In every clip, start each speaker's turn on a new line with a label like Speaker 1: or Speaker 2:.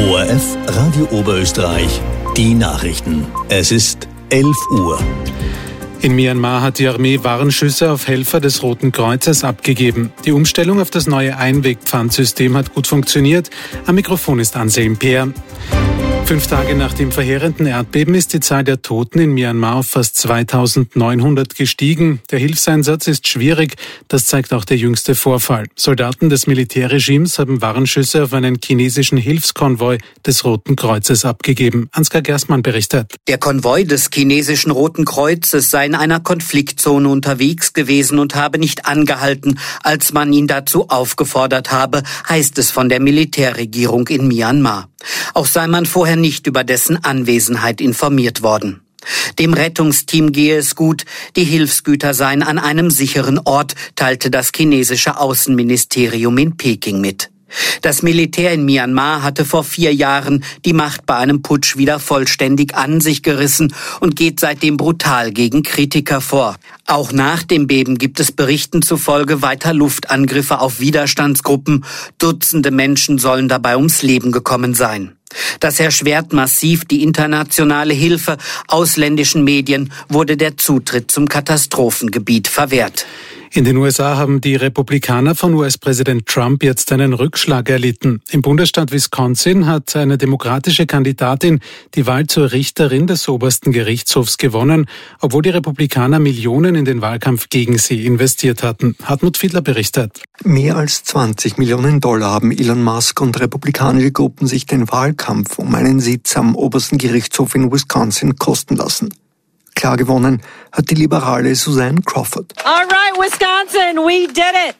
Speaker 1: ORF Radio Oberösterreich, die Nachrichten. Es ist 11 Uhr.
Speaker 2: In Myanmar hat die Armee Warnschüsse auf Helfer des Roten Kreuzes abgegeben. Die Umstellung auf das neue Einwegpfandsystem hat gut funktioniert. Am Mikrofon ist Anselm Peer. 5 Tage nach dem verheerenden Erdbeben ist die Zahl der Toten in Myanmar auf fast 2900 gestiegen. Der Hilfseinsatz ist schwierig, das zeigt auch der jüngste Vorfall. Soldaten des Militärregimes haben Warnschüsse auf einen chinesischen Hilfskonvoi des Roten Kreuzes abgegeben. Ansgar Gerstmann berichtet.
Speaker 3: Der Konvoi des chinesischen Roten Kreuzes sei in einer Konfliktzone unterwegs gewesen und habe nicht angehalten, als man ihn dazu aufgefordert habe, heißt es von der Militärregierung in Myanmar. Auch sei man vorher nicht über dessen Anwesenheit informiert worden. Dem Rettungsteam gehe es gut, die Hilfsgüter seien an einem sicheren Ort, teilte das chinesische Außenministerium in Peking mit. Das Militär in Myanmar hatte vor 4 Jahren die Macht bei einem Putsch wieder vollständig an sich gerissen und geht seitdem brutal gegen Kritiker vor. Auch nach dem Beben gibt es Berichten zufolge weiter Luftangriffe auf Widerstandsgruppen. Dutzende Menschen sollen dabei ums Leben gekommen sein. Das erschwert massiv die internationale Hilfe. Ausländischen Medien wurde der Zutritt zum Katastrophengebiet verwehrt.
Speaker 2: In den USA haben die Republikaner von US-Präsident Trump jetzt einen Rückschlag erlitten. Im Bundesstaat Wisconsin hat eine demokratische Kandidatin die Wahl zur Richterin des obersten Gerichtshofs gewonnen, obwohl die Republikaner Millionen in den Wahlkampf gegen sie investiert hatten. Hartmut Fiedler berichtet.
Speaker 4: Mehr als $20 Millionen haben Elon Musk und republikanische Gruppen sich den Wahlkampf um einen Sitz am obersten Gerichtshof in Wisconsin kosten lassen. Klar gewonnen hat die liberale Suzanne Crawford.
Speaker 5: All right, Wisconsin, we did it!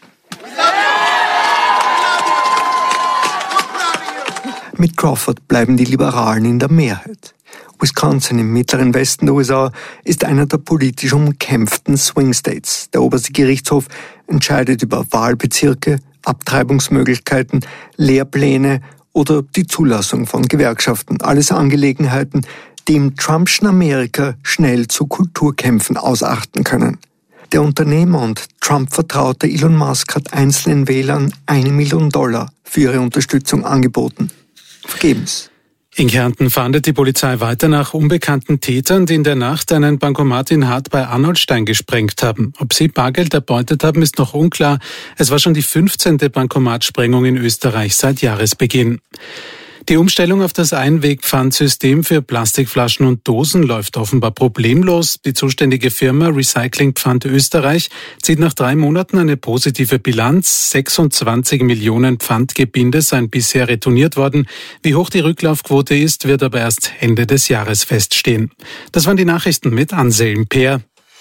Speaker 4: Mit Crawford bleiben die Liberalen in der Mehrheit. Wisconsin im mittleren Westen der USA ist einer der politisch umkämpften Swing States. Der oberste Gerichtshof entscheidet über Wahlbezirke, Abtreibungsmöglichkeiten, Lehrpläne oder die Zulassung von Gewerkschaften. Alles Angelegenheiten, die im Trumpschen Amerika schnell zu Kulturkämpfen ausarten können. Der Unternehmer und Trump-Vertraute Elon Musk hat einzelnen Wählern $1 Million für ihre Unterstützung angeboten. Vergebens.
Speaker 2: In Kärnten fahndet die Polizei weiter nach unbekannten Tätern, die in der Nacht einen Bankomat in Hart bei Arnoldstein gesprengt haben. Ob sie Bargeld erbeutet haben, ist noch unklar. Es war schon die 15. Bankomatsprengung in Österreich seit Jahresbeginn. Die Umstellung auf das Einwegpfandsystem für Plastikflaschen und Dosen läuft offenbar problemlos. Die zuständige Firma Recycling Pfand Österreich zieht nach 3 Monaten eine positive Bilanz. 26 Millionen Pfandgebinde seien bisher retourniert worden. Wie hoch die Rücklaufquote ist, wird aber erst Ende des Jahres feststehen. Das waren die Nachrichten mit Anselm Peer.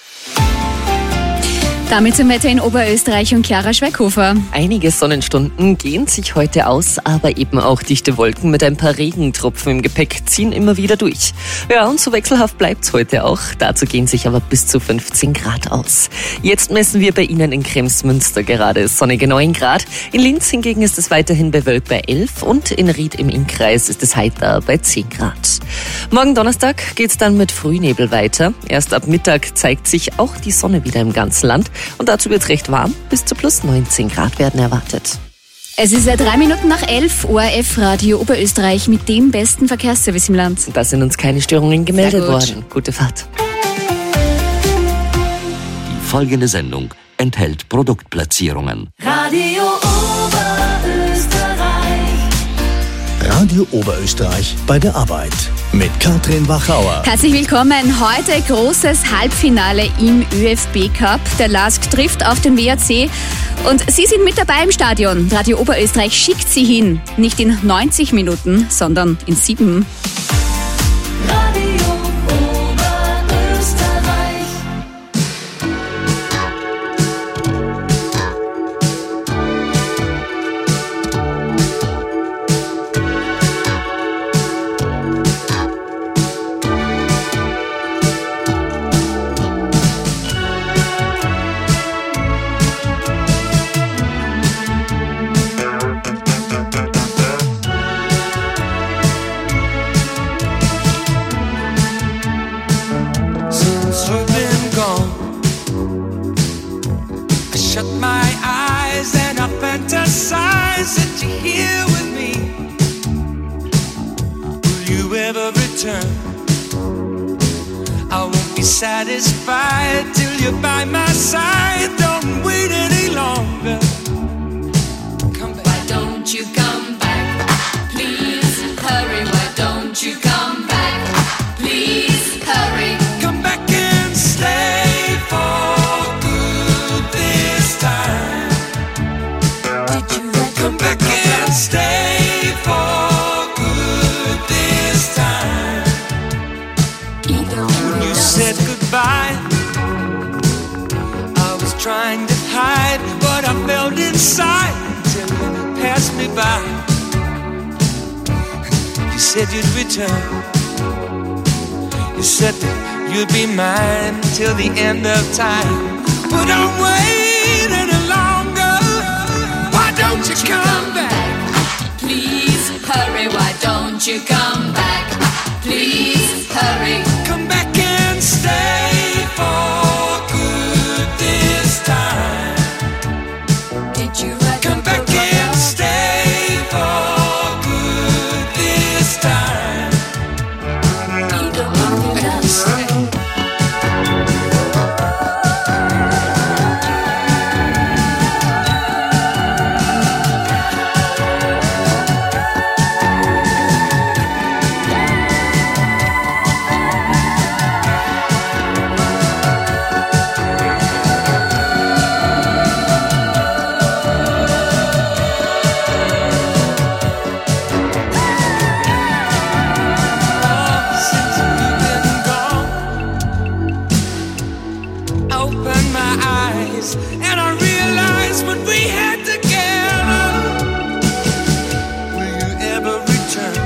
Speaker 6: Damit zum Wetter in Oberösterreich und Clara Schweighofer.
Speaker 7: Einige Sonnenstunden gehen sich heute aus, aber eben auch dichte Wolken mit ein paar Regentropfen im Gepäck ziehen immer wieder durch. Ja, und so wechselhaft bleibt's heute auch. Dazu gehen sich aber bis zu 15 Grad aus. Jetzt messen wir bei Ihnen in Kremsmünster gerade sonnige 9 Grad. In Linz hingegen ist es weiterhin bewölkt bei 11 und in Ried im Innkreis ist es heiter bei 10 Grad. Morgen Donnerstag geht's dann mit Frühnebel weiter. Erst ab Mittag zeigt sich auch die Sonne wieder im ganzen Land. Und dazu wird es recht warm, bis zu plus 19 Grad werden erwartet.
Speaker 6: Es ist 3 Minuten nach 11, ORF Radio Oberösterreich mit dem besten Verkehrsservice im Land.
Speaker 7: Da sind uns keine Störungen gemeldet worden. Gute Fahrt.
Speaker 1: Die folgende Sendung enthält Produktplatzierungen.
Speaker 5: Radio Oberösterreich.
Speaker 1: Radio Oberösterreich bei der Arbeit mit Katrin Wachauer.
Speaker 6: Herzlich willkommen. Heute großes Halbfinale im ÖFB Cup. Der LASK trifft auf den WAC und Sie sind mit dabei im Stadion. Radio Oberösterreich schickt Sie hin. Nicht in 90 Minuten, sondern in 7.
Speaker 8: return. I won't be satisfied till you're by my side. Don't wait any longer. Come back.
Speaker 9: Why don't you come back? Please hurry. Why don't you come back? Please hurry.
Speaker 8: Come back and stay for good this time.
Speaker 9: Did you
Speaker 8: come back and stay for good this time? When you said goodbye, I was trying to hide what I felt inside till you passed me by. You said you'd return. You said that you'd be mine till the end of time. But don't wait any longer. Why don't you come back?
Speaker 9: Please hurry. Why don't you come back? Please hurry.
Speaker 8: Come back and stay for good this time.
Speaker 9: Did you
Speaker 8: come back and stay for good this time? And I realized what we had together. Will you ever return?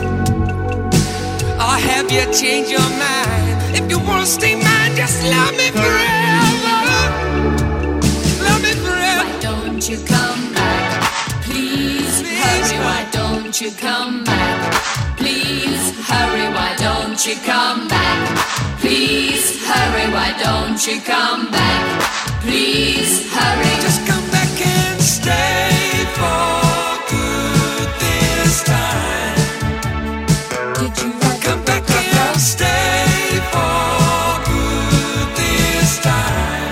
Speaker 8: Or have you changed your mind? If you want to stay mine, just love me forever. Love me forever.
Speaker 9: Why don't you come back? Please hurry. Why don't you come back? Please hurry. Why don't you come back? Please hurry. Why don't you come back? Please hurry.
Speaker 8: Just come back and stay for good this time.
Speaker 9: Did you
Speaker 8: come back and stay for good this time?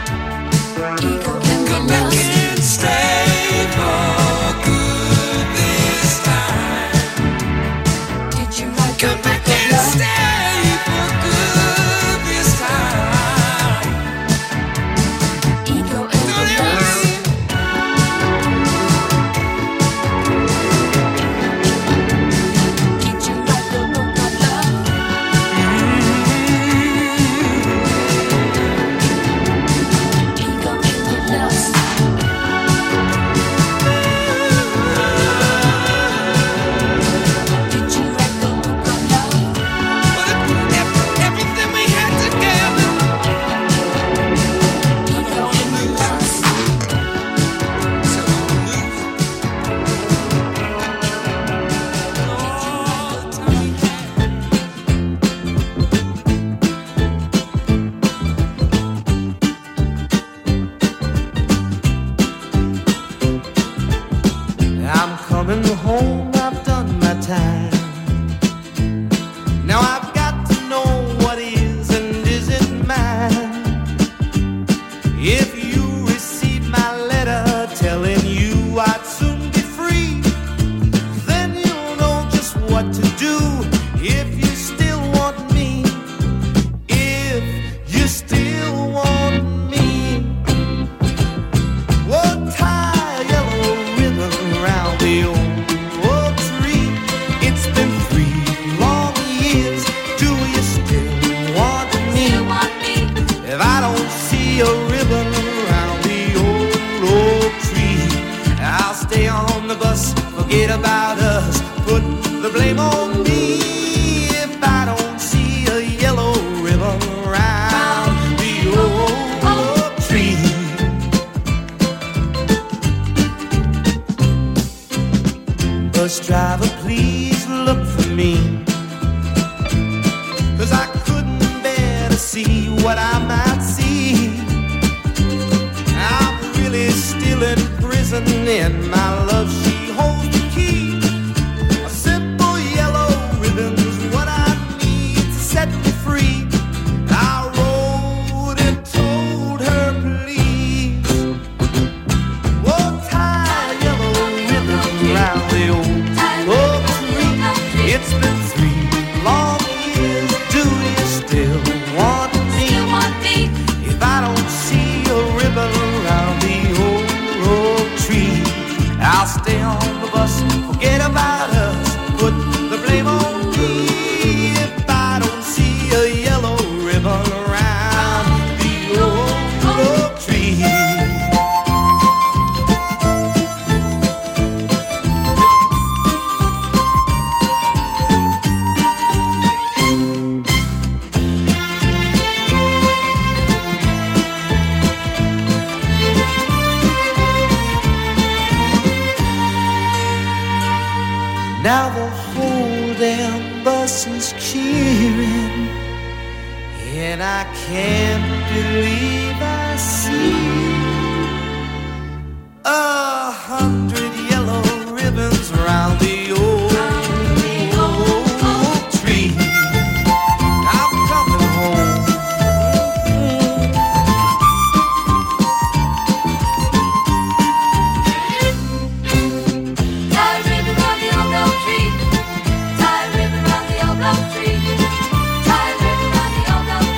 Speaker 8: Come back and stay for good this time.
Speaker 9: Did you
Speaker 8: come back and stay for good this time?
Speaker 10: Bus driver, please look for me, 'cause I couldn't bear to see what I might see. I'm really still in prison and my love, she holds the key. A simple yellow ribbon's what I stay on the bus, forget about us, put the blame on me if I don't see a yellow ribbon around the old oak tree. Now the whole damn bus is cheering, and I can't believe I see 100 yellow ribbons around the old tree. I'm coming home.
Speaker 9: Tie ribbon round the old oak tree. Tie ribbon round the old oak tree. Tie ribbon round the old oak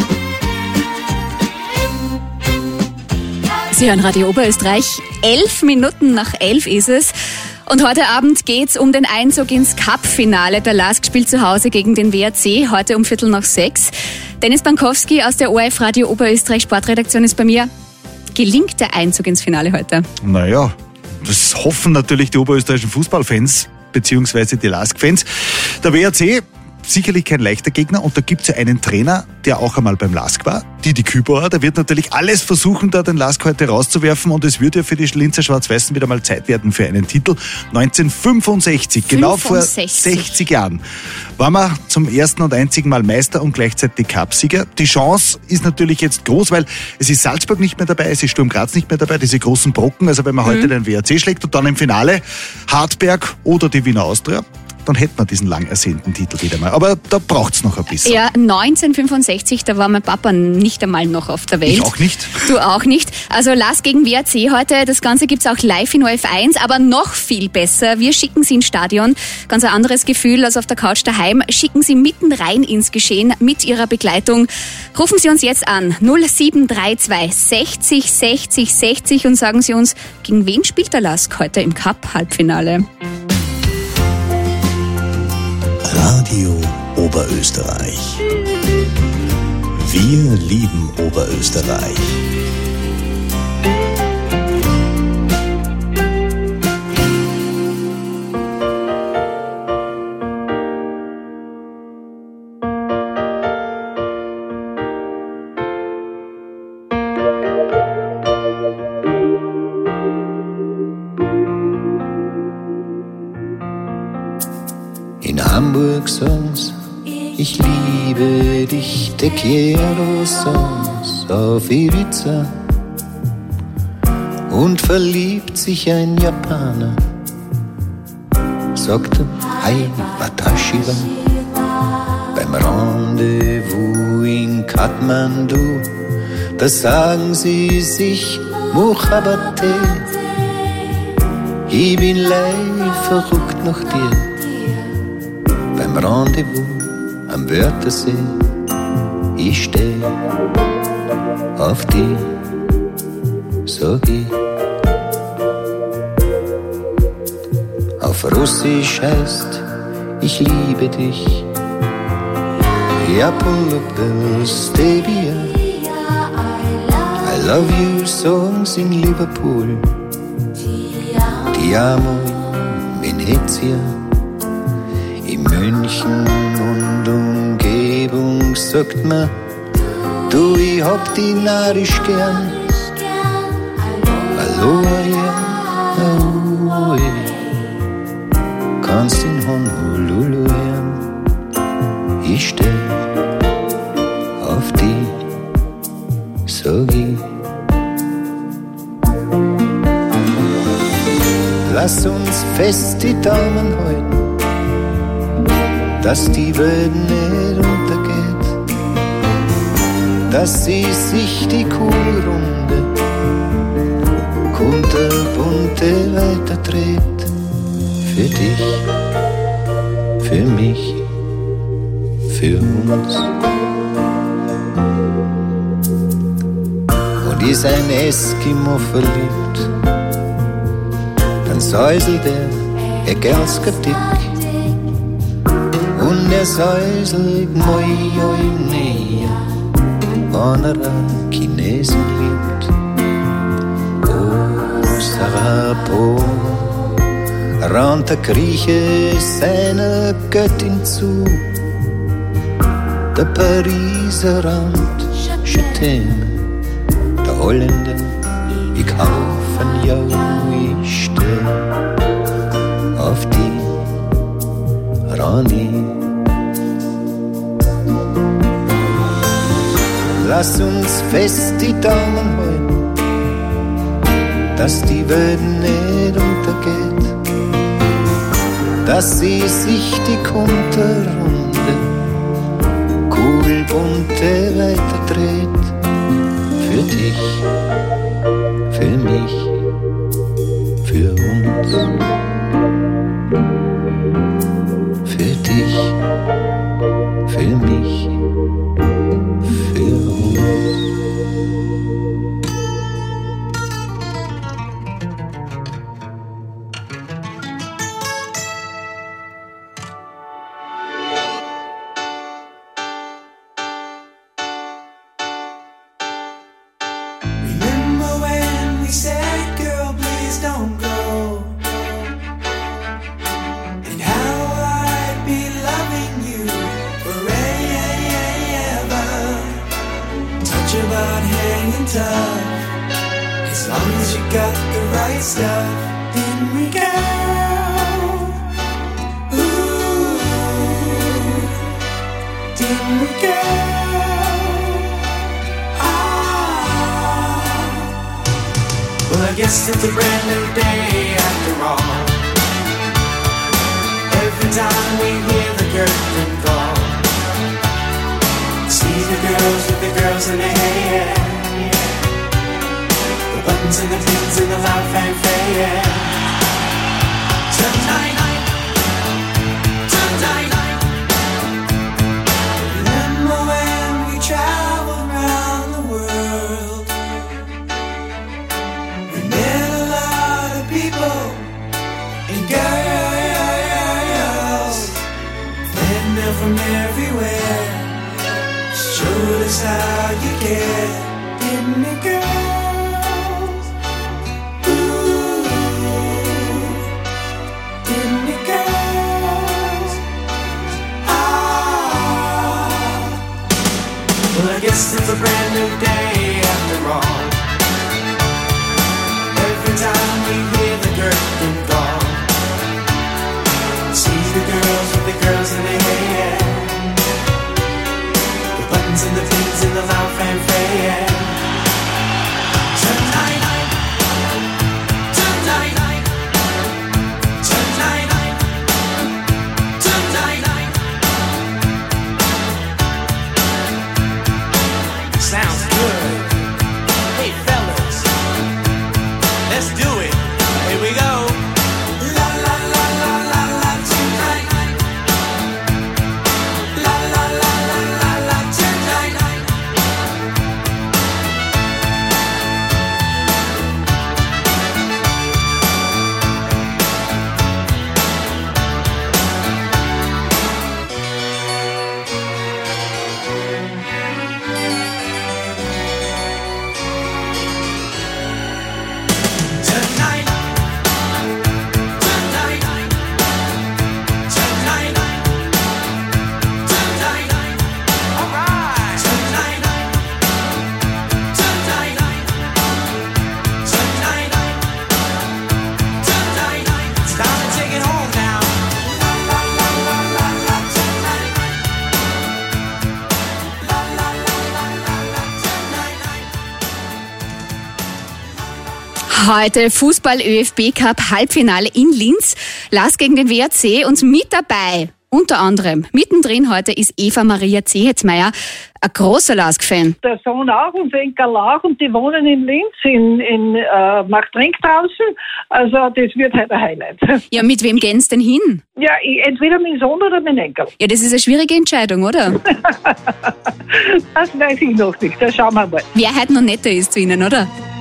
Speaker 9: tree.
Speaker 6: Sie hören Radio Oberösterreich. 11 Minuten nach 11 ist es. Und heute Abend geht's um den Einzug ins Cup-Finale. Der LASK spielt zu Hause gegen den WRC, heute um 5:45. Dennis Bankowski aus der ORF Radio Oberösterreich Sportredaktion ist bei mir. Gelingt der Einzug ins Finale heute?
Speaker 11: Naja, das hoffen natürlich die oberösterreichischen Fußballfans beziehungsweise die LASK-Fans. Der WRC, sicherlich kein leichter Gegner, und da gibt es ja einen Trainer, der auch einmal beim LASK war, Didi Kübauer. Der wird natürlich alles versuchen, da den LASK heute rauszuwerfen, und es wird ja für die Linzer Schwarz-Weißen wieder mal Zeit werden für einen Titel. 1965, genau vor 60 Jahren, waren wir zum ersten und einzigen Mal Meister und gleichzeitig Cupsieger. Die Chance ist natürlich jetzt groß, weil es ist Salzburg nicht mehr dabei, es ist Sturm Graz nicht mehr dabei, diese großen Brocken. Also wenn man heute den WRC schlägt und dann im Finale Hartberg oder die Wiener Austria, dann hätten wir diesen lang ersehnten Titel wieder mal. Aber da braucht's noch ein bisschen.
Speaker 6: Ja, 1965, da war mein Papa nicht einmal noch auf der Welt.
Speaker 11: Ich auch nicht.
Speaker 6: Du auch nicht. Also LASK gegen WRC heute, das Ganze gibt's auch live in ORF1, aber noch viel besser. Wir schicken Sie ins Stadion. Ganz ein anderes Gefühl als auf der Couch daheim. Schicken Sie mitten rein ins Geschehen mit Ihrer Begleitung. Rufen Sie uns jetzt an 0732 60 60 60 und sagen Sie uns, gegen wen spielt der LASK heute im Cup-Halbfinale?
Speaker 1: Radio Oberösterreich. Wir lieben Oberösterreich.
Speaker 12: In Hamburg Songs, ich liebe dich, te quiero Songs auf Ibiza. Und verliebt sich ein Japaner, sagte Hi Watashi wa. Beim Rendezvous in Kathmandu, da sagen sie sich Mochabate. Ich bin live verrückt nach dir. Beim Rendezvous am Wörthersee, ich steh auf dich, sag ich. Auf Russisch heißt, ich liebe dich. Ja, polubel stevia. I love you songs in Liverpool. Ti amo in Venezia. In München und Umgebung sagt man, du, ich hab die narrisch gern. Aloha, Aue, kannst in Honolulu hören. Ich steh auf die, sag ich. Lass uns fest die Daumen halten, dass die Welt nicht untergeht, dass sie sich die Kugelrunde kunterbunte weiterdreht. Für dich, für mich, für uns. Und ist ein Eskimo verliebt, dann säuselt er Egersker dick. Und er säuselt Mojoinea, wenn er an Chinesen liebt. Oh, Sarapo, raunt der Grieche seiner Göttin zu. Der Pariser raunt Je t'aime, der Holländer, ich kauf ein Jau, ich steh auf die Rani. Lass uns fest die Daumen halten, dass die Welt nicht untergeht, dass sie sich die Kunterrunde kugelbunte weiterdreht. Für dich, für mich, für uns. Für dich, für mich, für uns.
Speaker 10: As long as you got the right stuff, then we go. Ooh, then we go. Ah. Well, I guess it's a brand new day after all. Every time we hear the curtain call, see the girls with the girls in their hair. Buttons and the pins and the loud fanfare, yeah. Tonight, remember when we traveled around the world? We met a lot of people and girls, and they're from everywhere. Showed us how you care, didn't it, girl? It's a brand new day after all. Every time we hear the curtain call, see the girls with the girls in their hair, the buttons and the pins and the loud fanfare. Tonight, sounds good. Hey fellas, let's do it. Here we go. La la la la la la tonight. La la la la la la tonight.
Speaker 6: Heute Fußball ÖFB Cup Halbfinale in Linz. LASK gegen den WRC und mit dabei, unter anderem, mittendrin heute ist Eva Maria Zehetzmeier, ein großer LASK-Fan.
Speaker 5: Der Sohn auch und der Enkel auch und die wohnen in Linz, in Marktrenk draußen. Also das wird heute ein Highlight.
Speaker 6: Ja, mit wem gehen Sie denn hin?
Speaker 5: Ja, entweder mein Sohn oder mein Enkel.
Speaker 6: Ja, das ist eine schwierige Entscheidung, oder?
Speaker 5: Das weiß ich noch nicht, da schauen wir mal.
Speaker 6: Wer heute noch netter ist zu Ihnen, oder?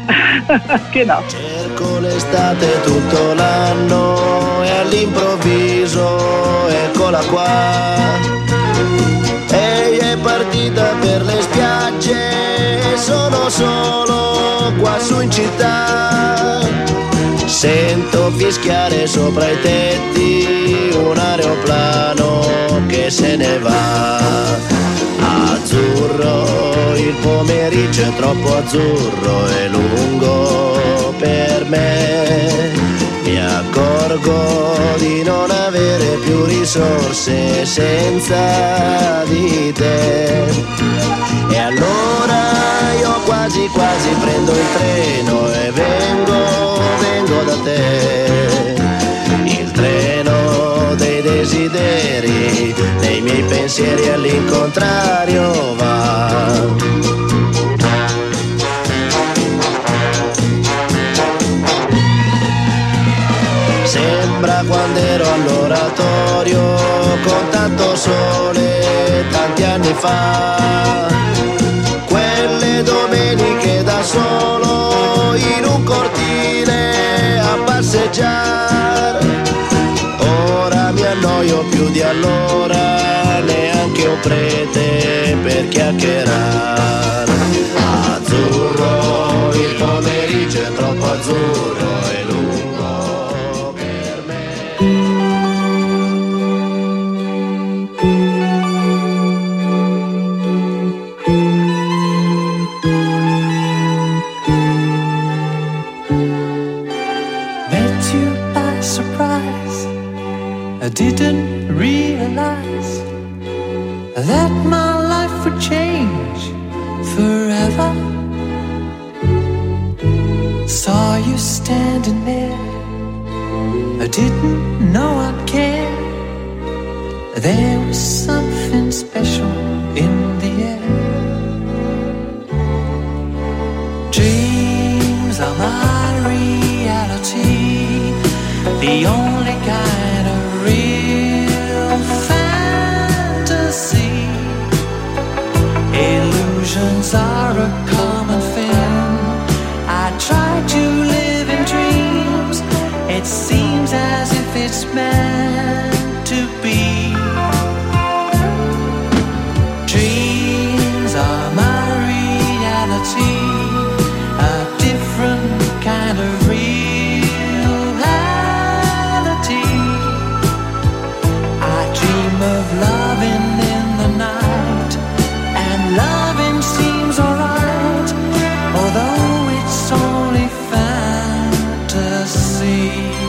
Speaker 5: Genau.
Speaker 12: Cerco l'estate tutto l'anno e all'improvviso eccola qua. Ehi è partita per le spiagge, sono solo qua su in città. Sento fischiare sopra i tetti un aeroplano che se ne va. Azzurro, il pomeriggio è troppo azzurro e lungo per me. Mi accorgo di non avere più risorse senza di te. E allora io quasi quasi prendo il treno e vengo da te. Il treno dei desideri, nei miei pensieri all'incontrario va. Sembra quando ero all'oratorio con tanto sole tanti anni fa. Quelle domeniche da solo in un cortile a passeggiare. Ora mi annoio più di allora, neanche un prete per chiacchierare. Azzurro, il pomeriggio è troppo azzurro e lungo per me.
Speaker 13: Met you by surprise. I didn't realize that my life would change forever. Saw you standing there, I didn't know I'd care. There was something special in the air. Dreams are my reality, the only kind of real fantasy. Illusions are a common thing. I try to live in dreams. It seems as if it's meant to be. Dreams are my reality, a different kind of reality. I dream of loving in the night, and loving seems alright, although it's only fantasy.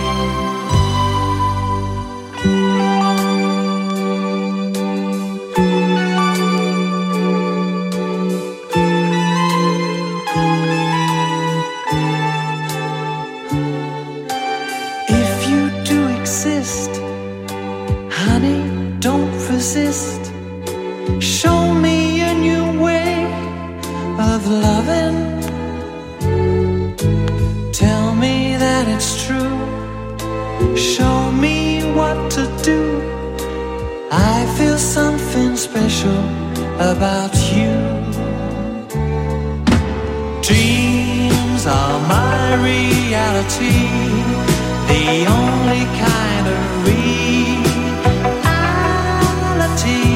Speaker 13: If you do exist, honey, don't resist. Show me a new way of loving. Tell me that it's true. Show me what to do. I feel something special about you. Dreams are my reality, the only kind of reality.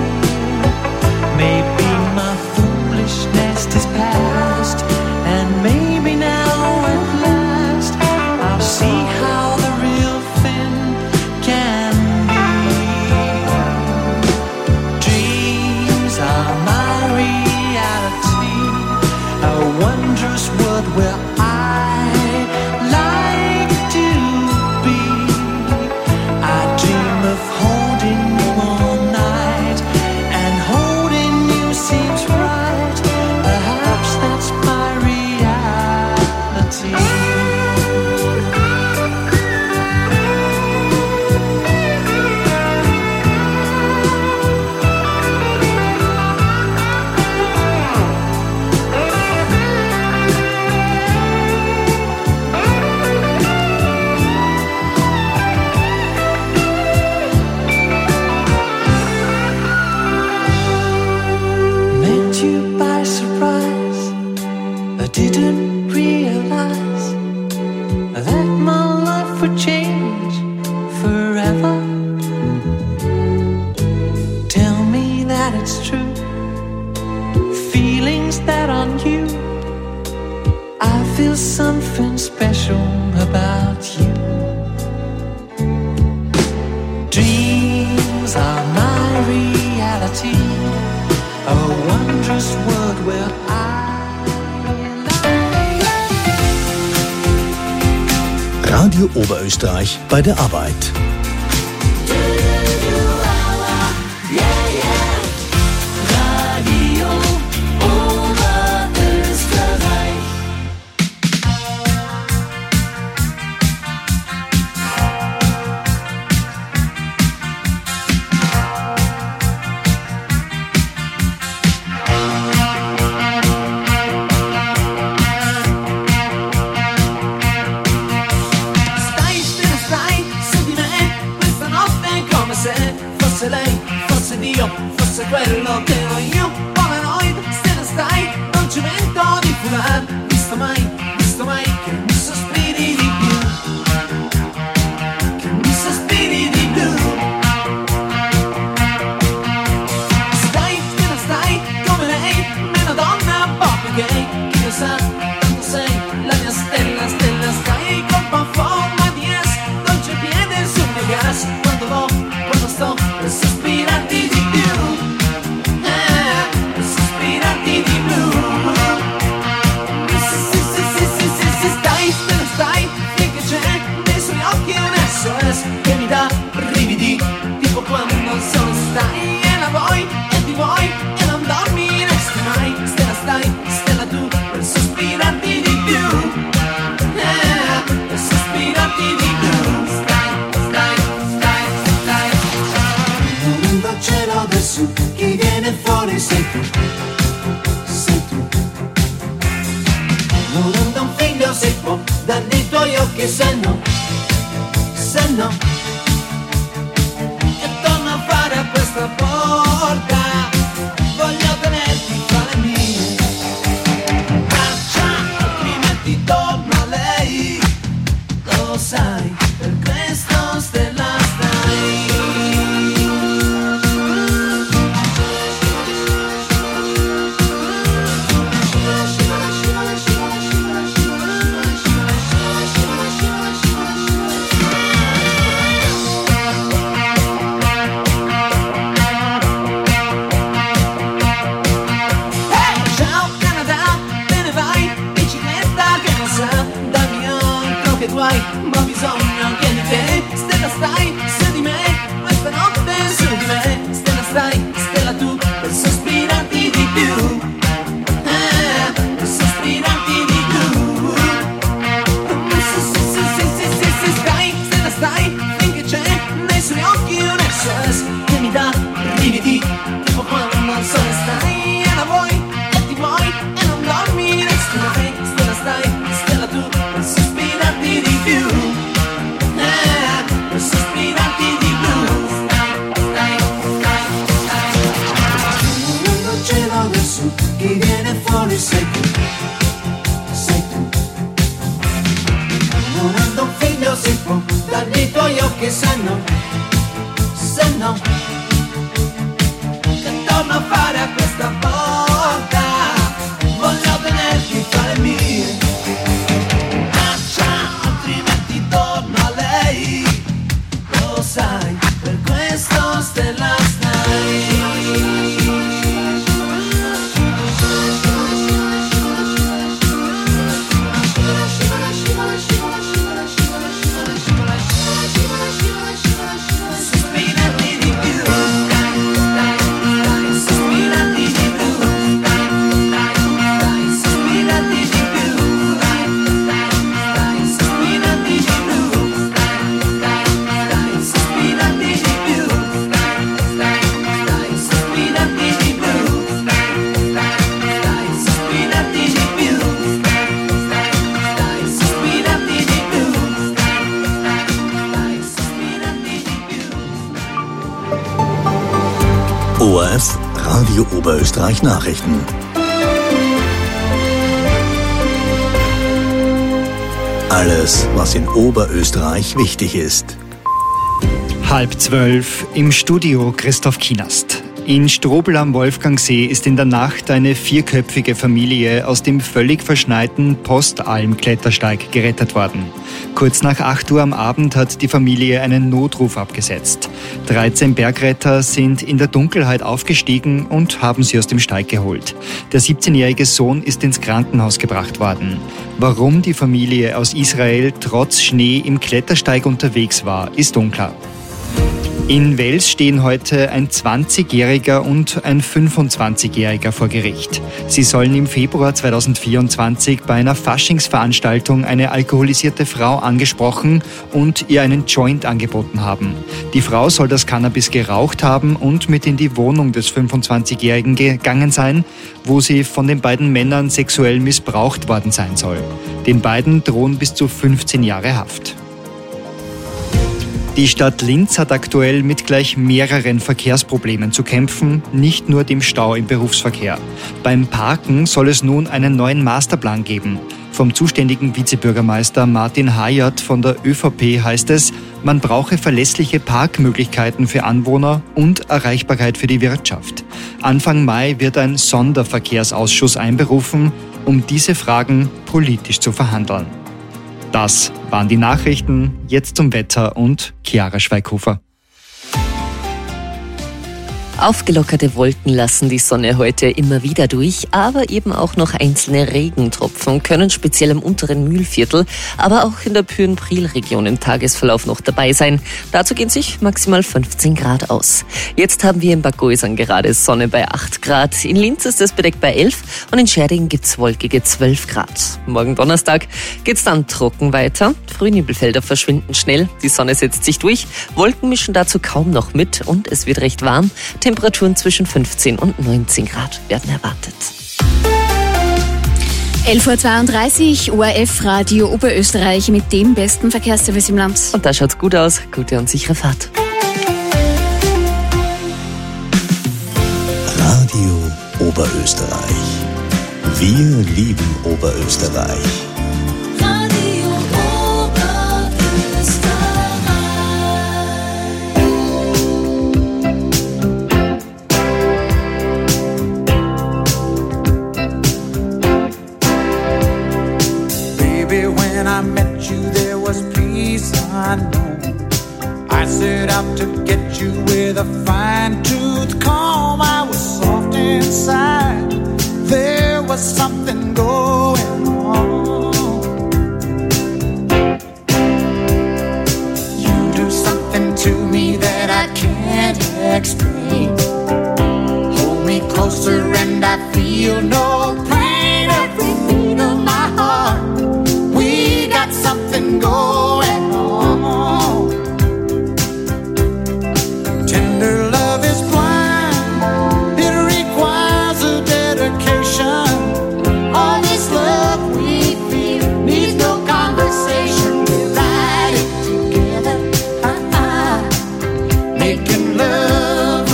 Speaker 13: Maybe my foolishness is past, and maybe now at last I'll see how the real thing can be. Dreams are my reality, a wondrous world where I like to be. There's something special about you. Dreams are my reality, a wondrous world where
Speaker 1: Radio Oberösterreich bei der Arbeit.
Speaker 10: Fosse quello che ero io, Polaroid, se ne stai, non ci mento di furar, visto mai che mi sospiri di più, che mi sospiri di più. Stai, se ne stai, come lei, meno donna, poco gay, chi lo sa, tanto sei la mia stella, stai colpa forma di S, dolce piede sul mio gas, quando sto per sospirarti di più. Che mi dà brividi, tipo quando solo stai e la vuoi e ti vuoi e non dormi, resti mai. Stella stai, stella tu, per sospirarti di più, per sospirarti di più. Stai. Non dal cielo del sud, chi viene fuori sei tu. Non da un figlio si può, dai tuoi occhi se no. E torno a fare a questa porta, voglio tenerti fra le mie braccia, altrimenti torno a lei, lo sai, per questo stella stai. Ma bisogna che di te, stella stai, su di me, questa notte su di me, stella stai, stella tu, per sospirarti di più, per sospirarti di più. Stai, stella stai, finché c'è nei suoi occhi un SOS che mi dà brividi, tipo quando al sole stai e la vuoi e ti vuoi e non dormi, resti mai, stella stai, stella tu, per sospirarti di più, per sospirarti di più. Stai. Non cielo del sud, chi viene fuori sei tu. Non avendo un figlio si può, dargli i tuoi occhi se no, che torno a fare a questa porta, voglio tenerti fra le mie. Altrimenti torno a lei, lo sai, per questo stella stai. Sospirarti di più, sospirarti di più, sospirarti di più, sospirarti di più, sospirarti di più, sospirarti di più, sospirarti di più, sospirarti di più, sospirarti di più.
Speaker 1: ORF Radio Oberösterreich Nachrichten. Alles, was in Oberösterreich wichtig ist.
Speaker 14: 11:30 im Studio Christoph Kienast. In Strobl am Wolfgangsee ist in der Nacht eine 4-köpfige Familie aus dem völlig verschneiten Postalm-Klettersteig gerettet worden. Kurz nach 8 Uhr am Abend hat die Familie einen Notruf abgesetzt. 13 Bergretter sind in der Dunkelheit aufgestiegen und haben sie aus dem Steig geholt. Der 17-jährige Sohn ist ins Krankenhaus gebracht worden. Warum die Familie aus Israel trotz Schnee im Klettersteig unterwegs war, ist unklar. In Wels stehen heute ein 20-Jähriger und ein 25-Jähriger vor Gericht. Sie sollen im Februar 2024 bei einer Faschingsveranstaltung eine alkoholisierte Frau angesprochen und ihr einen Joint angeboten haben. Die Frau soll das Cannabis geraucht haben und mit in die Wohnung des 25-Jährigen gegangen sein, wo sie von den beiden Männern sexuell missbraucht worden sein soll. Den beiden drohen bis zu 15 Jahre Haft. Die Stadt Linz hat aktuell mit gleich mehreren Verkehrsproblemen zu kämpfen, nicht nur dem Stau im Berufsverkehr. Beim Parken soll es nun einen neuen Masterplan geben. Vom zuständigen Vizebürgermeister Martin Hayat von der ÖVP heißt es, man brauche verlässliche Parkmöglichkeiten für Anwohner und Erreichbarkeit für die Wirtschaft. Anfang Mai wird ein Sonderverkehrsausschuss einberufen, um diese Fragen politisch zu verhandeln. Das waren die Nachrichten, jetzt zum Wetter und Chiara Schweighofer.
Speaker 7: Aufgelockerte Wolken lassen die Sonne heute immer wieder durch, aber eben auch noch einzelne Regentropfen können speziell im unteren Mühlviertel, aber auch in der Pyrenpriel-Region im Tagesverlauf noch dabei sein. Dazu gehen sich maximal 15 Grad aus. Jetzt haben wir in Bad Goisern gerade Sonne bei 8 Grad, in Linz ist es bedeckt bei 11 und in Scherding gibt's wolkige 12 Grad. Morgen Donnerstag geht's dann trocken weiter. Frühnebelfelder verschwinden schnell, die Sonne setzt sich durch, Wolken mischen dazu kaum noch mit und es wird recht warm. Temperaturen zwischen 15 und 19 Grad werden erwartet.
Speaker 6: 11.32 Uhr, ORF Radio Oberösterreich mit dem besten Verkehrsservice im Land.
Speaker 7: Und da schaut's gut aus. Gute und sichere Fahrt.
Speaker 1: Radio Oberösterreich. Wir lieben Oberösterreich.
Speaker 10: When I met you, there was peace unknown. I set out to get you with a fine-tooth comb. I was soft inside. There was something going on. You do something to me that I can't explain. Hold me closer and I feel no pain. Every beat of my heart, something going on. Tender love is blind. It requires a dedication. All this love we feel needs no conversation. We light it together. Making love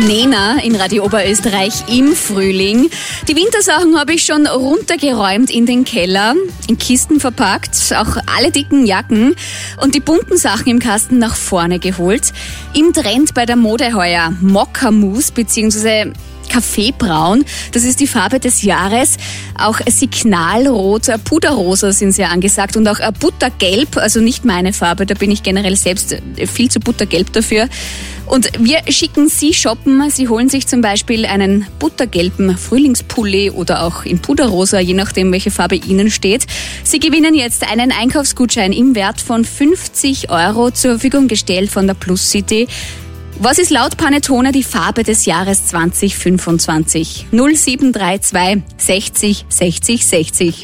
Speaker 6: Nena in Radio Oberösterreich im Frühling. Die Wintersachen habe ich schon runtergeräumt in den Keller, in Kisten verpackt, auch alle dicken Jacken und die bunten Sachen im Kasten nach vorne geholt. Im Trend bei der Mode heuer Mokka-Mousse bzw. Kaffeebraun, das ist die Farbe des Jahres. Auch Signalrot, Puderrosa sind sehr angesagt und auch Buttergelb, also nicht meine Farbe, da bin ich generell selbst viel zu buttergelb dafür. Und wir schicken Sie shoppen. Sie holen sich zum Beispiel einen buttergelben Frühlingspulli oder auch in Puderrosa, je nachdem, welche Farbe Ihnen steht. Sie gewinnen jetzt einen Einkaufsgutschein im Wert von 50 € zur Verfügung gestellt von der Plus City. Was ist laut Panettone die Farbe des Jahres 2025? 0732 60 60 60.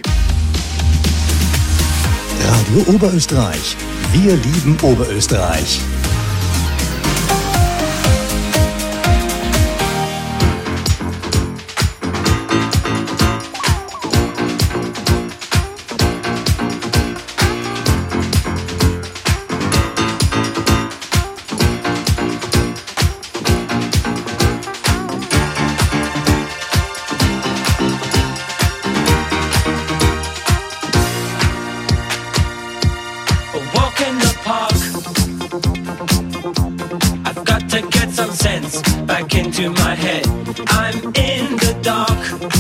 Speaker 1: Radio Oberösterreich. Wir lieben Oberösterreich.
Speaker 8: Back into my head, I'm in the dark,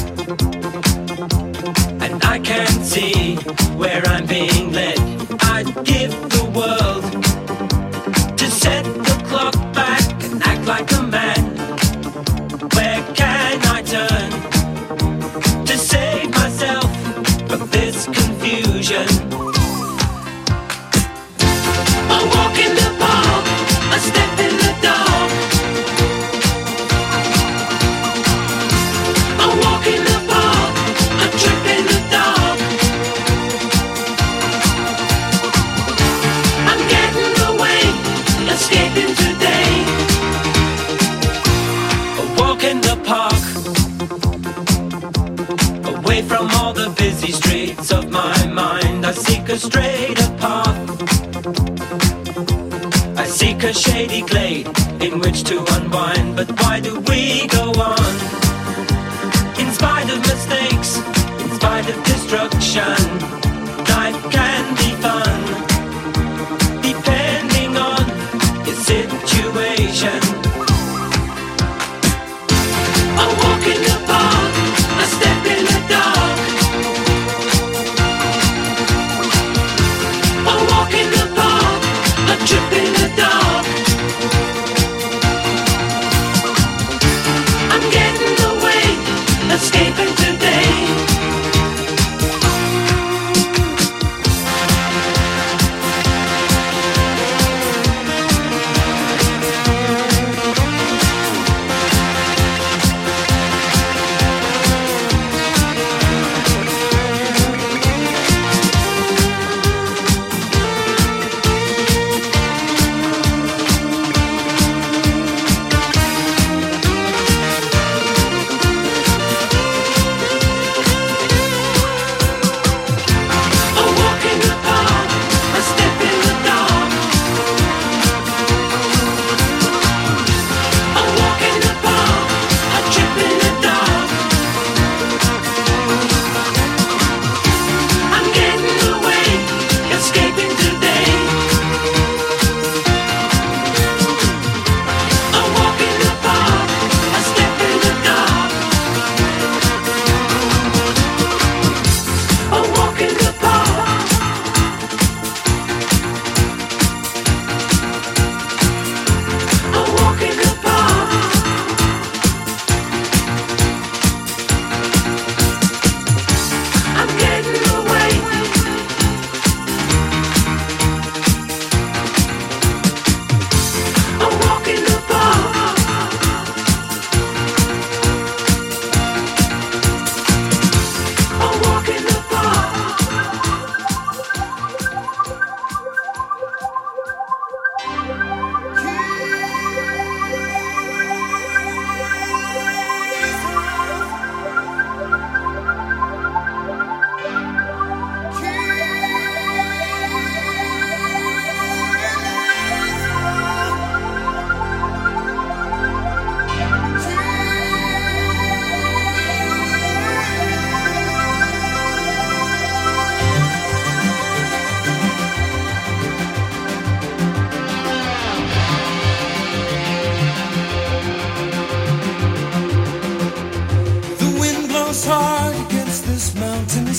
Speaker 8: and I can't see where I'm being led. I'd give the world to set the clock back and act like a man. Where can I turn to save myself from this confusion? A walk in the park, a step in the dark. From all the busy streets of my mind, I seek a straighter path. I seek a shady glade in which to unwind. But why do we go on? In spite of mistakes, in spite of destruction, life can be fun, depending on your situation. A walk in the park, a step in the dark. Trip in the dark. I'm getting away, escaping today.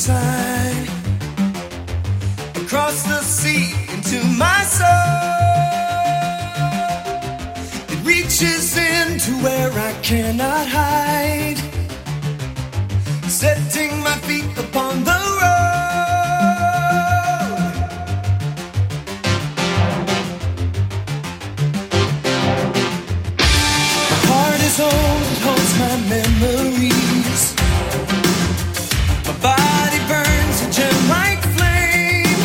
Speaker 10: inside, across the sea into my soul. It reaches into where I cannot hide, setting my feet upon the road. My heart is old, it holds my memories. My body burns a gem-like flame,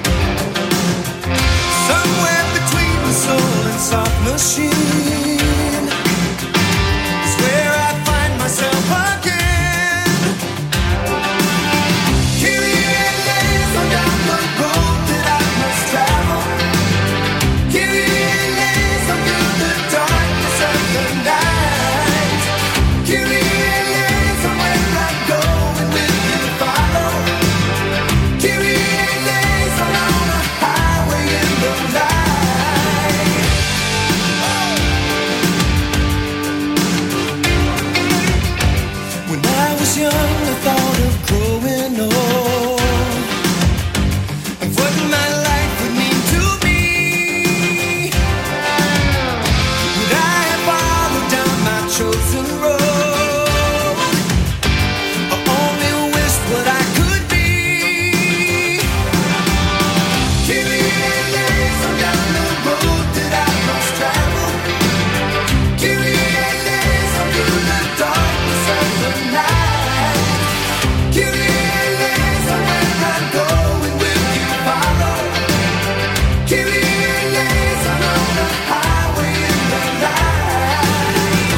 Speaker 10: somewhere between the soul and soft machine is where I find myself again. Kyrie eleison down the road that I must travel. Kyrie eleison through the darkness of the night. Kyrie eleison where I go and will you follow. Kyrie eleison on a highway in the night. When I was young, I thought of growing old, of what my life would mean to me. Would I have followed down my chosen road, or only wished what I could be? Kyrie eleison down the road that I must travel. Kyrie eleison through the darkness of the night. Kyrie eleison where I go and will you follow. Kyrie eleison on the highway in the night.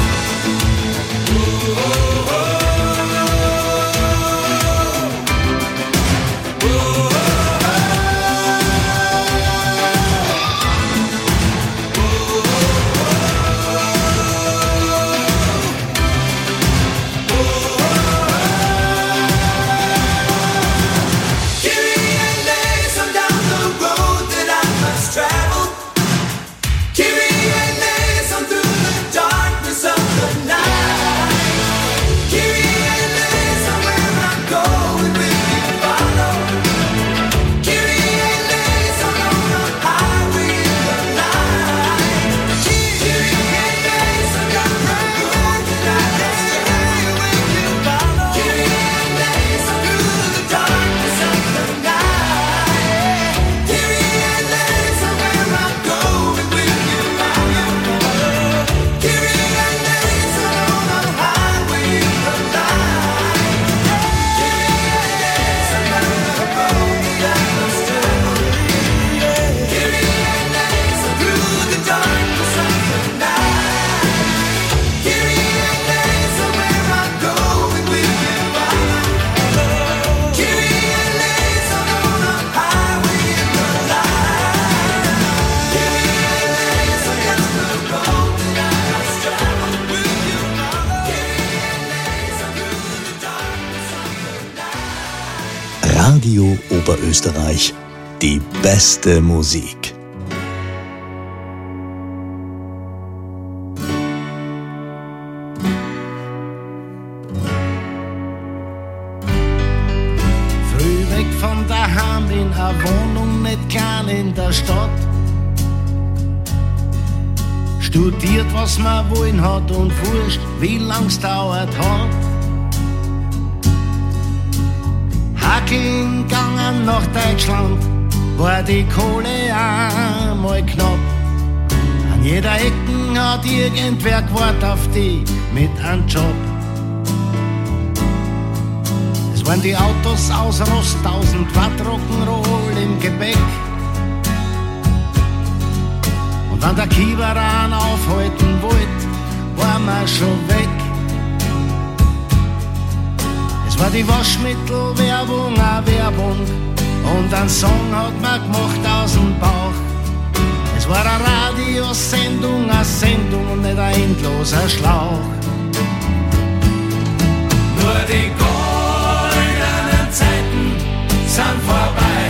Speaker 10: Kyrie eleison down the road that I must travel. Kyrie eleison through the darkness of the night. Kyrie eleison where I go and will you follow. Kyrie eleison on the highway in the night. Kyrie eleison down the road that I must travel. Will you follow. Kyrie eleison through the darkness of the night. Kyrie eleison where I go and will you follow. Kyrie eleison on the highway in the night. Kyrie eleison down the road that I must travel. Kyrie eleison through the darkness of the night. Kyrie eleison where I go and will you follow. Kyrie eleison on the highway in the night. Kyrie eleison down the road that I must travel. Will you follow. Kyrie eleison through the darkness of the night.
Speaker 1: Radio Oberösterreich. Die beste Musik.
Speaker 12: Früh weg von daheim in a Wohnung nicht klein in der Stadt. Studiert, was man wollen hat und wurscht, wie lang's dauert hat. Hackeln gegangen nach Deutschland, war die Kohle einmal knapp. An jeder Ecken hat irgendwer gewartet auf die mit einem Job. Es waren die Autos aus Rost, 1000 Watt Rock'n'Roll im Gepäck. Und wenn der Kieberan aufhalten wollte, war man schon weg. Es war die Waschmittelwerbung, eine Werbung, und ein Song hat man gemacht aus dem Bauch. Es war eine Radiosendung, eine Sendung und nicht ein endloser Schlauch. Nur die goldenen Zeiten sind vorbei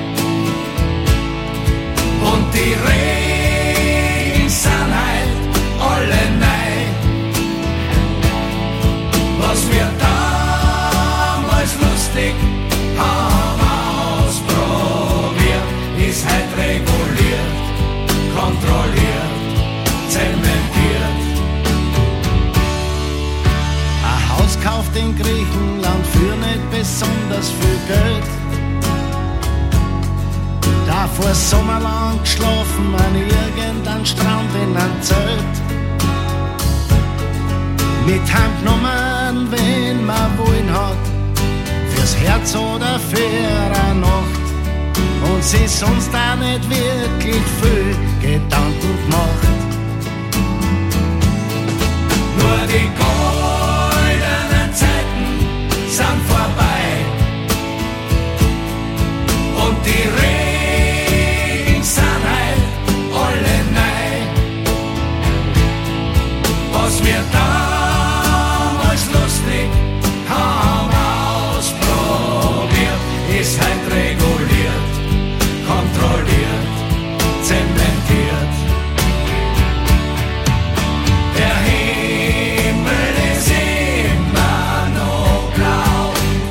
Speaker 12: und die Regeln sind halt alle neu. Was wir damals lustig vor Sommer lang geschlafen an irgendeinem Strand in einem Zelt. Mit heimgenommen, wenn man wollen hat, fürs Herz oder für eine Nacht. Und sie sonst auch nicht wirklich viel Gedanken gemacht.
Speaker 10: Nur die goldenen Zeiten sind vorbei und die Regen sind halt alle neu. Was wir damals lustig haben ausprobiert, ist halt reguliert, kontrolliert, zementiert. Der Himmel ist immer noch blau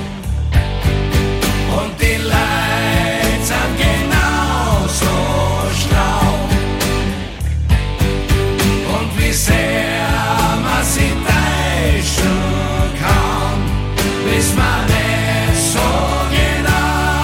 Speaker 10: und die Leute sind genauso schlau. Und wie sehr man sich täuschen kann, wissen wir nicht so genau.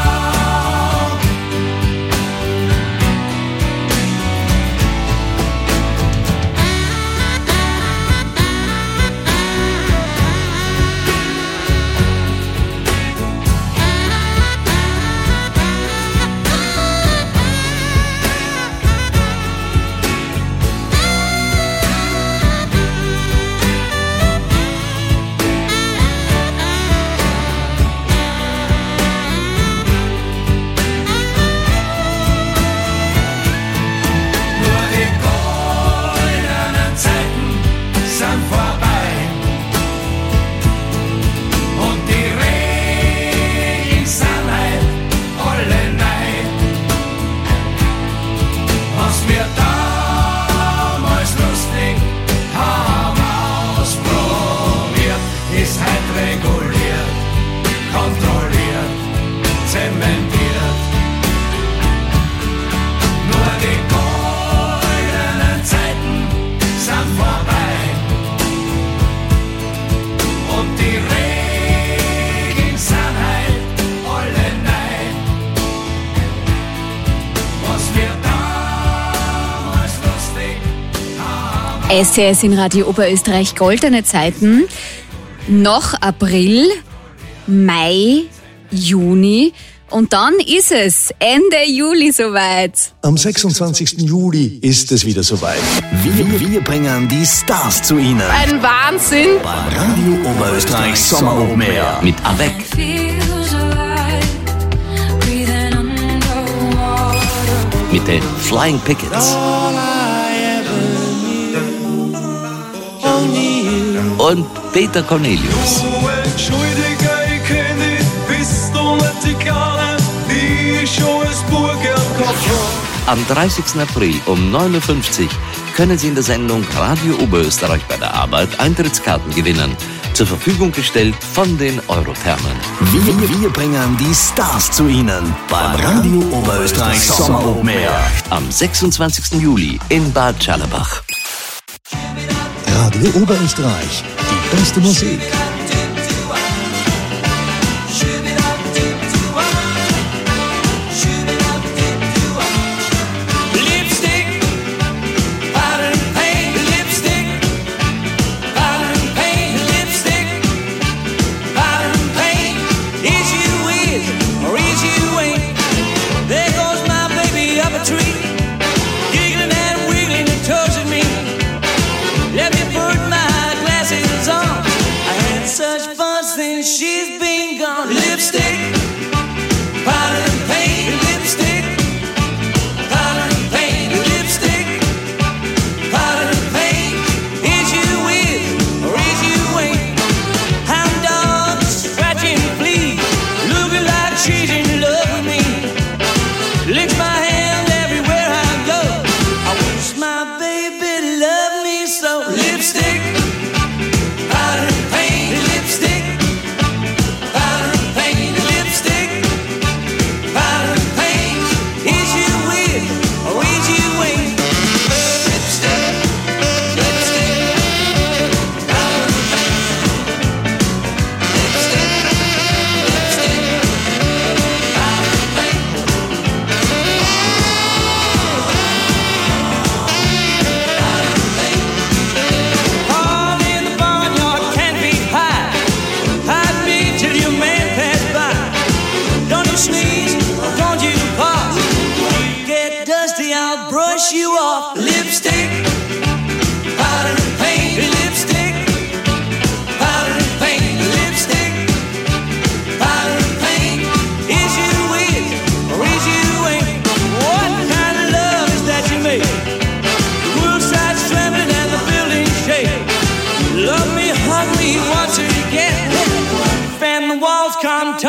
Speaker 10: Nur die goldenen Zeiten sind vorbei und die Regen sind halt alle neu. Was wir damals lustig haben ausprobiert, ist halt reguliert, kontrolliert, zementiert. Nur die goldenen Zeiten sind vorbei und die Regen sind halt alle neu. Was wir damals lustig haben.
Speaker 6: SCS in Radio Oberösterreich, goldene Zeiten. Noch April, Mai, Juni und dann ist es Ende Juli soweit.
Speaker 1: Am 26. Juli ist es wieder soweit. Wir bringen die Stars zu Ihnen.
Speaker 15: Ein Wahnsinn.
Speaker 1: Beim Radio Oberösterreich Sommer Open Air mit Avec.
Speaker 16: Mit den Flying Pickets. Und Peter Cornelius.
Speaker 10: Entschuldige, ich kenn dich, bist du nicht die Kleine, die ich schon als Burg am Kopf hab.
Speaker 16: Am 30. April um 9.50 Uhr können Sie in der Sendung Radio Oberösterreich bei der Arbeit Eintrittskarten gewinnen. Zur Verfügung gestellt von den Eurothermen.
Speaker 1: Wir bringen die Stars zu Ihnen beim Radio Oberösterreich Sommer Open Air.
Speaker 16: Am 26. Juli in Bad Scharlabach.
Speaker 1: Radio Oberösterreich, die beste Musik.
Speaker 10: She's been gone. Lipstick, powder and paint. Lipstick, powder and paint. Lipstick, powder and paint. Is you with or is you ain't? Hound dogs scratching fleas, looking like she's in love with me. Licks my hand everywhere I go. I wish my baby loved me so. Lipstick, powder and paint. Lipstick.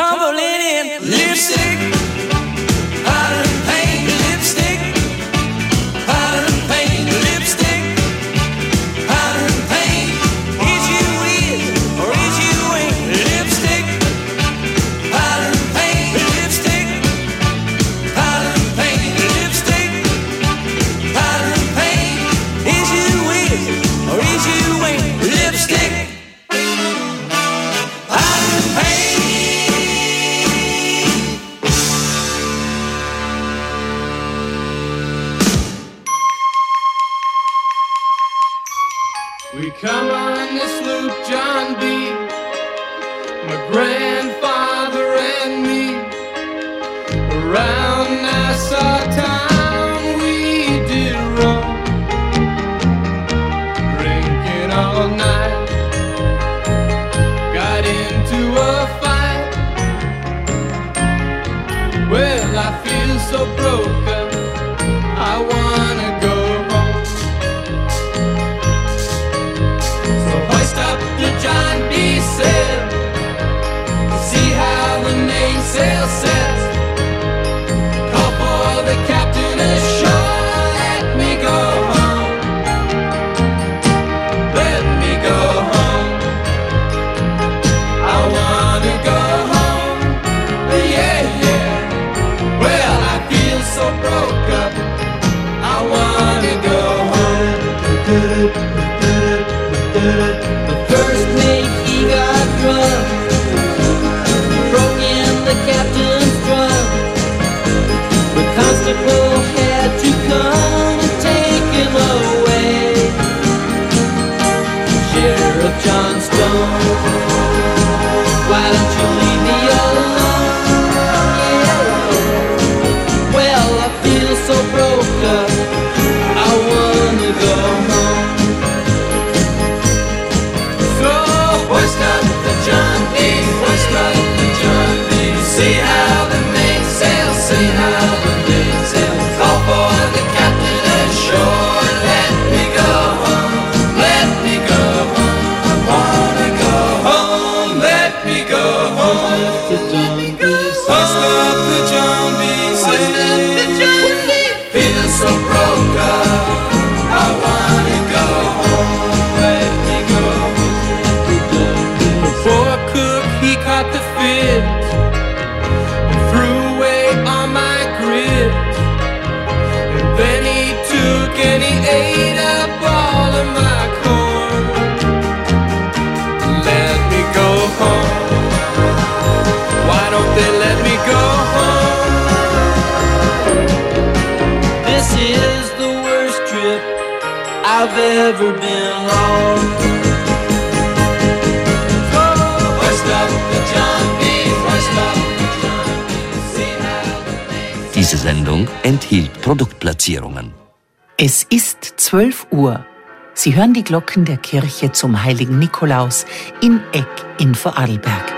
Speaker 10: tumbling in. Lipstick, powder and paint. Lipstick, powder and paint. Lipstick, powder and paint. Is you in or is you ain't? Lipstick, powder and paint. Lipstick, powder and paint. Lipstick, powder and paint. Is you in or is you ain't? Lipstick, powder and paint.
Speaker 15: We come on this loop, John B., my grandfather and me. Around Nassau town we did roam, drinking all night. Got into a fight. Well, I feel so broke up, I wanna go home. So hoist up the John B. sail, see how the mainsail sets. Call for the captain ashore, let me go home. Let me go home. I wanna go home. Yeah, yeah. Well, I feel so broke up, I wanna go home. The first mate, he got drunk, broke in the captain's drum. The constable had to come and take him away. Sheriff John Stone, why don't you leave me alone? Yeah. Well, I feel so broke up, I wanna go home. So hoist up the John B., hoist up the John B. See how the mainsail, see how the mainsail. Call for the captain ashore, let me go home, let me go home. I wanna go home, let me go home. Hoist up the John B., hoist up the John B. Feel so broke up, I wanna go home, let me go home. The poor cook, he caught the fit and threw away all my grit. And then he took and he ate up all of my corn. Let me go home. Why don't they let me go home? This is the worst trip I've ever been on. So hoist up the John B., hoist up the John B. See how the mainsail.
Speaker 16: Diese Sendung enthielt Produktplatzierungen.
Speaker 17: Es ist 12 Uhr. Sie hören die Glocken der Kirche zum heiligen Nikolaus in Egg in Vorarlberg.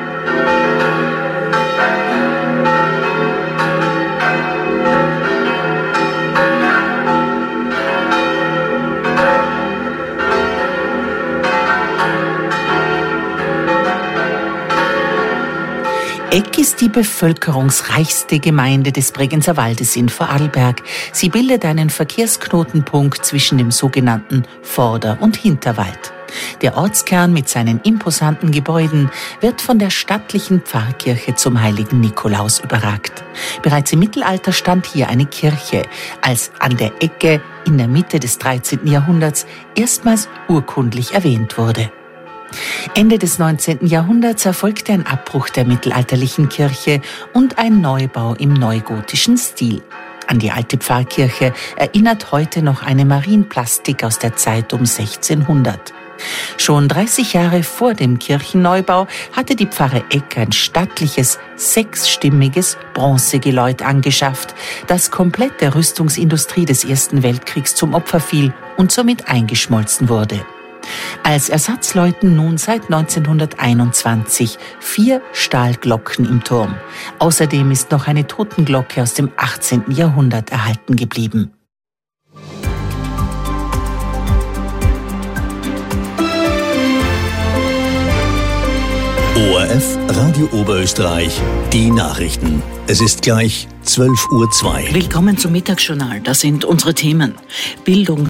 Speaker 17: Egg ist die bevölkerungsreichste Gemeinde des Bregenzer Waldes in Vorarlberg. Sie bildet einen Verkehrsknotenpunkt zwischen dem sogenannten Vorder- und Hinterwald. Der Ortskern mit seinen imposanten Gebäuden wird von der stattlichen Pfarrkirche zum heiligen Nikolaus überragt. Bereits im Mittelalter stand hier eine Kirche, als an der Ecke in der Mitte des 13. Jahrhunderts erstmals urkundlich erwähnt wurde. Ende des 19. Jahrhunderts erfolgte ein Abbruch der mittelalterlichen Kirche und ein Neubau im neugotischen Stil. An die alte Pfarrkirche erinnert heute noch eine Marienplastik aus der Zeit um 1600. Schon 30 Jahre vor dem Kirchenneubau hatte die Pfarre Egg ein stattliches, 6-stimmiges Bronzegeläut angeschafft, das komplett der Rüstungsindustrie des Ersten Weltkriegs zum Opfer fiel und somit eingeschmolzen wurde. Als Ersatz läuten nun seit 1921 4 Stahlglocken im Turm. Außerdem ist noch eine Totenglocke aus dem 18. Jahrhundert erhalten geblieben.
Speaker 1: ORF Radio Oberösterreich, die Nachrichten. Es ist gleich 12:02 Uhr.
Speaker 17: Willkommen zum Mittagsjournal. Das sind unsere Themen. Bildung